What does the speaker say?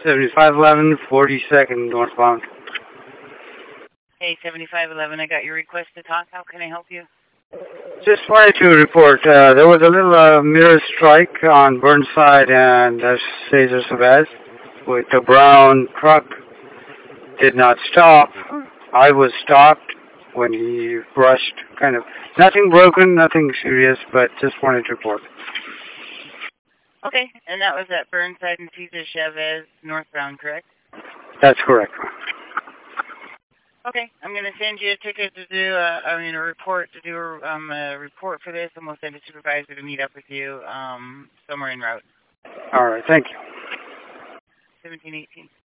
7511, 42nd northbound. Hey, 7511, I got your request to talk. How can I help you? Just wanted to report, there was a little mirror strike on Burnside and Cesar Chavez with the brown truck. Did not stop. I was stopped when he brushed, kind of. Nothing broken, nothing serious, but just wanted to report. Okay, and that was at Burnside and Cesar Chavez northbound, correct? That's correct. Okay, I'm going to send you a ticket to do, a report to do a report for this, and we'll send a supervisor to meet up with you somewhere en route. All right, thank you. 1718.